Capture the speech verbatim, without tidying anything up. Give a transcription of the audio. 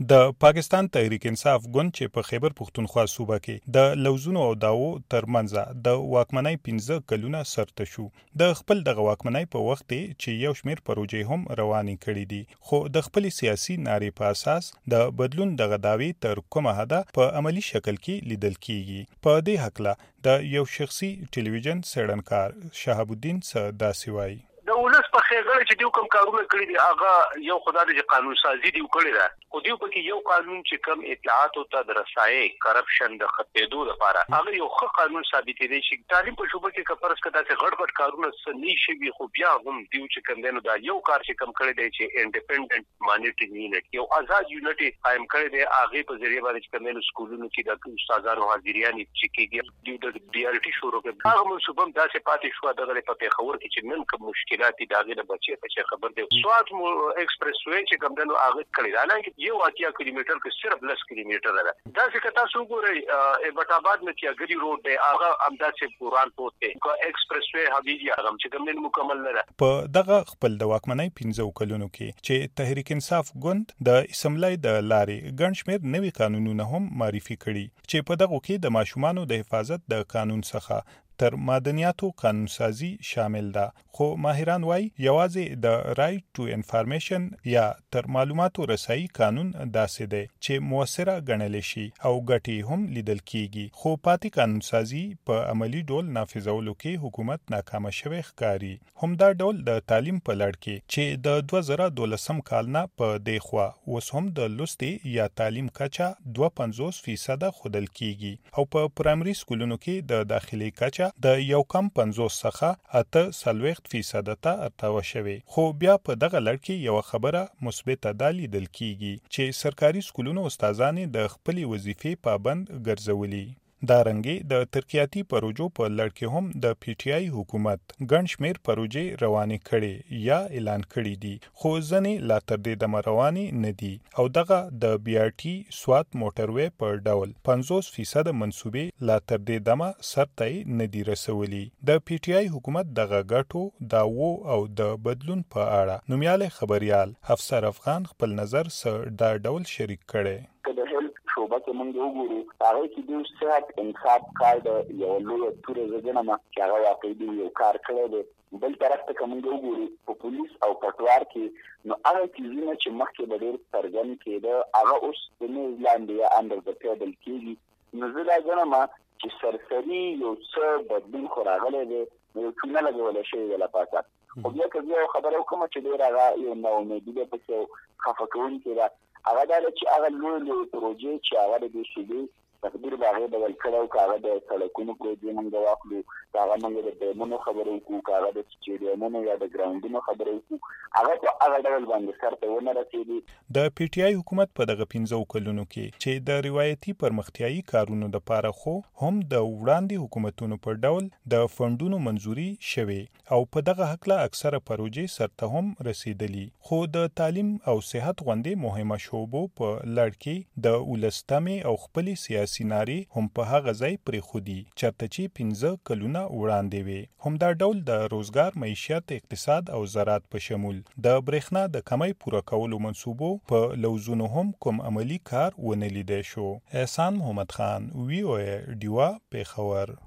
د پاکستان تحریک انصاف ګوند چې په خیبر پښتونخوا صوبه کې د لوزونو او داوو ترمنځ د واکمنۍ پنځه کلونه سرته شو. د خپل دغه واکمنۍ په وخت چې یو شمېر پروژې هم روانې کړې دي، خو د خپل سیاسي نارې په اساس د بدلون دغه دعوې تر کومه حده په عملی شکل کې لیدل کیږي. په دې هکله د یو شخصي ټلویزیون څېړنکار شهاب الدین څه داسې وایي. د ولس په خېګړه چې دیو کوم کارونه کړی دي هغه یو خدای د قانون سازي دیو کړی ده، خو دیو پکې یو قانون چې کوم اطلاعات او ته رسایي کرپشن د ختمېدو لپاره هغه یو ښه قانون ثابت دی چې تعلیم په شوبه کې کفرس کدا چې غړ غړ کارونه سني شي، خو بیا هم دیو چې کوم دینو دا یو کار چې کوم کړی دی چې انډیپندنت مانیټرینګ یونټ یو آزاد یونټ قائم کړی دی، هغه په ذریعہ باندې چې کوم سکولونو کې د استادانو حاضریان چې کېږي دیو د ډي ال ټي شروع کړ. هغه منصوبه داسې پاتې شو دغه په پیښور کې چې نن کوم مشکلات دي داغه د بچي په خبر دی. سوات مو ایکسپریس وې چې کوم دنو هغه کړی دا نه کې یو اتیا کیلومتر کې صرف لس کیلومتر ده. دا چې کتا سو ګورې ایبټ آباد نه چې اګری روډ دی هغه امداسه پوران پوته کو ایکسپریس وې حبیبي هغه چې کوم دنو مکمل نه ده. په دغه خپل د واکمنۍ پنځو کلونو کې چې تحریک انصاف ګوند د اسمبلی د لارې ګڼ شمېر نوي قانونونه هم معرفي کړي چې په دغه کې د ماشومانو د حفاظت د قانون څخه تر مدنیاتو قانون سازي شامل ده، خو ماهران وایي یوازې د رایټ ټو انفارمیشن یا تر معلوماتو رسایي قانون داسې دی چې موثره ګڼل شي او ګټې هم لیدل کیږي، خو پاتې قانون سازي په عملی ډول نافذولو کې حکومت ناکامه شوی ښکاري. همدا ډول د تعلیم په لړ کې چې د دوه زره دولسم کال نه په دې خوا اوس هم د لوستې یا تعلیم کچه دوه پنځوس فیصده ښودل کیږي او په پرایمري سکولونو کې د داخلي کچه د یو کم پنځوس څخه اته څلوېښت فیصده ته ارتاوه شوې. خو بیا په دغه لړ کې یوه خبره مثبته دا لیدل کیږي چې سرکاري سکولونو استادانې د خپلې وظیفې پابند ګرځولي. دارنګې د ترقیاتي پروژو په لړ کې هم د پی ټي آی حکومت ګڼ شمېر پروژې روانې کړي یا اعلان کړي دي، خو ځینې لا تر دې دمه روانې نه دي او دغه د بي آر ټي سوات موټروې په ډول پنځوس فیصده منصوبې لا تر دې دمه سرته یې نه دي رسولي. د پی ټي آی حکومت دغه ګټو دعوو او د بدلون په اړه نومیالی خبریال افسر افغان خپل نظر څه دا ډول شریک کړی. شوبه کې موږ وګورو هغه کې د صحت انصاف کار د یو لوی توره زګنه چې هغه واقعي یو کار کړی دی. بل طرف ته کوم وګورو په پولیس او پټوار کې نو هغه کیږي چې مخکې به ډېر څرګند کېده هغه اوس د نه لاندې یا انډر د ټیبل کېږي. نو زه دا ګڼم چې سرسري یو څه بدلون خو راغلی دی، نو یو چونه لګولی شوی دی له پاسه. خو بیا که زه یو خبره وکړم چې ډېر هغه یو ناامیدي ده پکې او خفه کوونکې ده، هغه دا ده چې هغه لوی لوی پروژې چې هغه د دې صوبې تقدیر به هغې ډول کړی او که هغه د سړکونو پروژې موږ واخلو، که هغه موږ د ډیمونو خبرې وکړو، که هغه د سټیډیمونو یا د ګراونډونو خبرې وکړو، هغه په هغه ډول باندې سرته ونه رسېدي. د پی ټي آی حکومت په دغه پنځو کلونو کې چې د روایتي پرمختیایي کارونو دپاره خو هم د وړاندې حکومتونو په ډول د فنډونو منظوري شوې او په دغه هکله اکثره پروژې سرته هم رسېدلي، خو د تعلیم او صحت غوندې مهمه شعبو په لړ کې د ولس تمې او خپلې سیاسي سیناري هم په هغه ځای پرېښودي چېرته چې پنځه کلونه وړاندې وې. همدا ډول د روزګار، معیشت، اقتصاد او زراعت په شمول د برېښنا د کمۍ پوره کولو منصوبو په لوزونو هم کوم عملي کار ونه لیدی شو. احسان محمد خان، وی او ای ډیوا، پېښور.